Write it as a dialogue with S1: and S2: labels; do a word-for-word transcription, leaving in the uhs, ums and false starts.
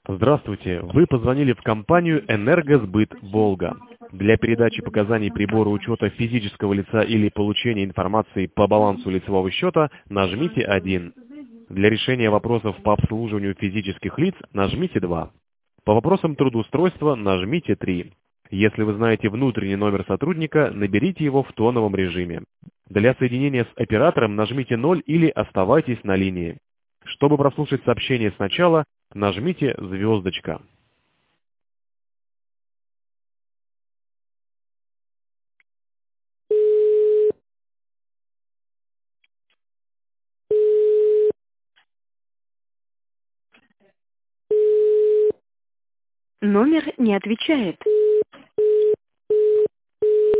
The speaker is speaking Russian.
S1: Здравствуйте, вы позвонили в компанию «Энергосбыт Волга». Для передачи показаний прибора учета физического лица или получения информации по балансу лицевого счета нажмите один. Для решения вопросов по обслуживанию физических лиц нажмите два. По вопросам трудоустройства нажмите три. Если вы знаете внутренний номер сотрудника, наберите его в тоновом режиме. Для соединения с оператором нажмите ноль или оставайтесь на линии. Чтобы прослушать сообщение сначала, нажмите звездочка.
S2: Номер не отвечает.